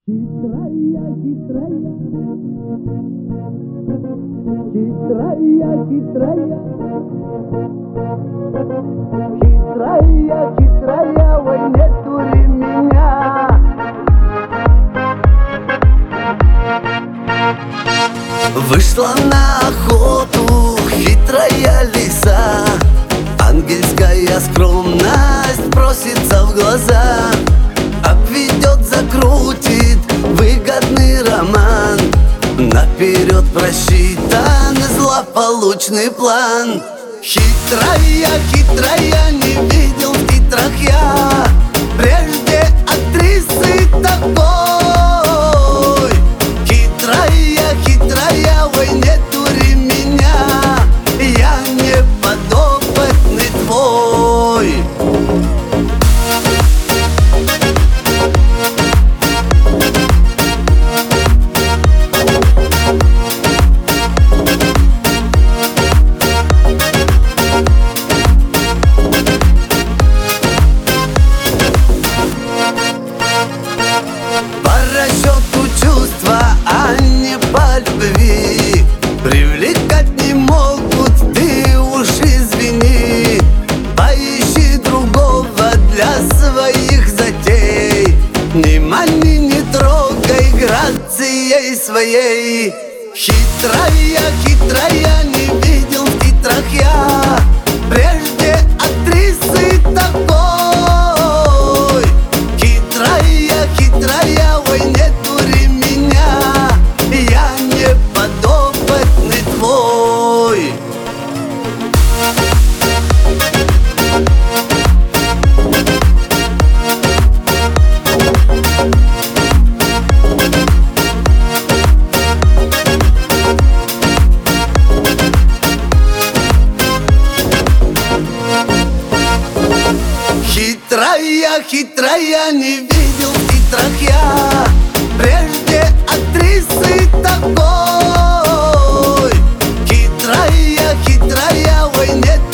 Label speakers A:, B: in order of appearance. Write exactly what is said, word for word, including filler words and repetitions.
A: Хитрая, хитрая, хитрая, хитрая, хитрая, хитрая, ой, не дури меня. Вышла на охоту хитрая лиса, ангельская скромность бросится в глаза. Обведет, закрутит выгодный роман, наперед просчитан злополучный план. Хитрая, хитрая, не видел в титрах я прежде актрисы такой. Хитрая, хитрая, ой, не дури меня, я не подопытный твой. А не по любви привлекать не могут, ты уж извини. Поищи другого для своих затей, ни мани, не трогай грацией своей. Хитрая, хитрая, не видел в титрах я прежде актрисы такой. Хитрая, хитрая, ой, не дури меня, я не подопытный твой. Хитрая, хитрая, не видел в титрах я прежде актрисы такой. Хитрая, хитрая, ой, нет